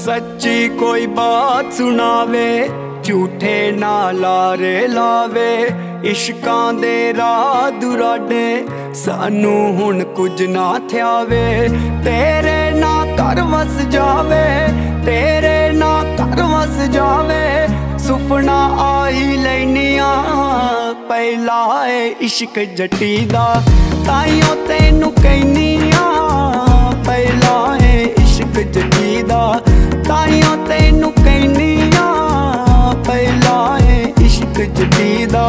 सच्ची कोई बात सुनावे, झूठे ना लारे लावे। इश्कां दे राह दुराडे, सानू हुण कुछ ना थयावे। तेरे ना घर वस जावे, तेरे ना घर वस जावे। सुपना आई लैनिया पहला है इश्क जट्टी दा, ताइयों तैनू कहनिया पहला है इश्क जट्टी दा, ताइयों तैनू कहनिया पहला है इश्क जट्टी दा।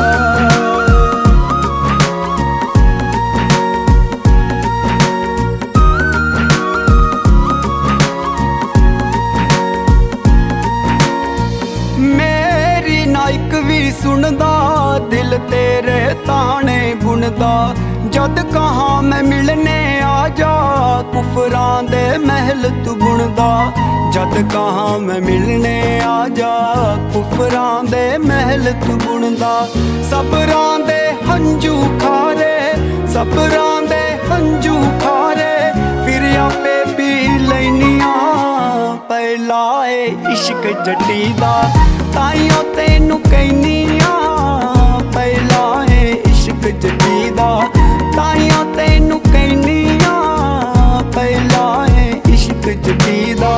मेरी नाइक भी सुनदा, दिल तेरे ताने बुनदा। जद कहाँ मैं मिलने आ जा, कुफरां दे महल तू बुनदा। जद कहाँ मैं मिलने आ जा, कुफरां दे महल तू बुनदा। सबरां दे हंजू खारे, सबरां दे हंजू खारे। फिर आपे पी लैनिया पहला है इश्क जट्टी दा, ताइयों तैनू कहनिया पहला है इश्क जट्टी दा, ताइयों तैनू कहनिया पहला है इश्क जट्टी दा।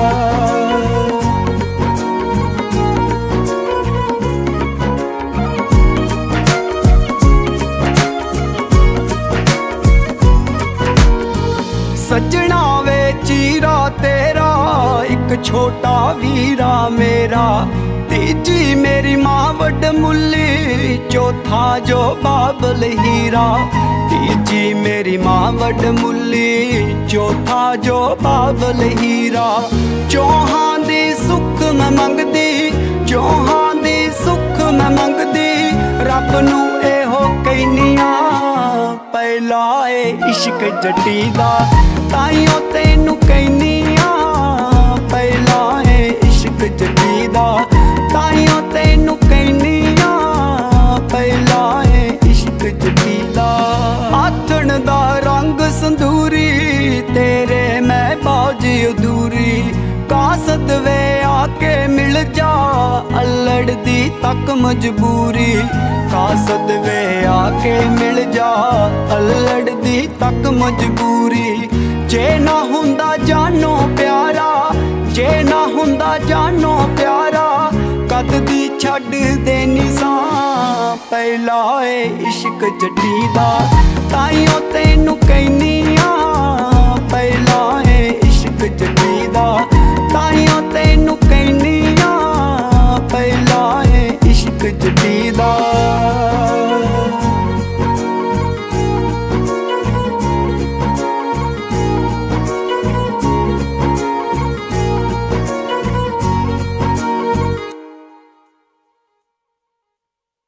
सजना वे चीरा तेरा, एक छोटा वीरा मेरा। तीजी मेरी माँ वड मुल्ली, चौथा जो बाबल हीरा। तीजी मेरी माँ वड मुल्ली, चौथा जो बाबल हीरा। चौहां दी सुख मैं मंगदी, चौहां दी सुख मैं मंगदी। रब नू एहो कहनिया पहला है इश्क जट्टी दा, ताइयों तैनू कहनिया पहला है इश्क जट्टी दा, ताइयों तैनू कहनिया पहला है इश्क जट्टी दा। आथण दा रंग संदूरी, तेरे मैं बाजी अधूरी। कासद वे आके मिल जा, अल्लड़ दी तक मजबूरी। कासद वे आके मिल जा, अल्लड़ दी तक मजबूरी। जे ना हुंदा जानो प्यारा, जे ना हुंदा जानो प्यारा। कद दी छड्ड देनी सां पहला है इश्क जट्टी दा, ताइयों तैनू कहनी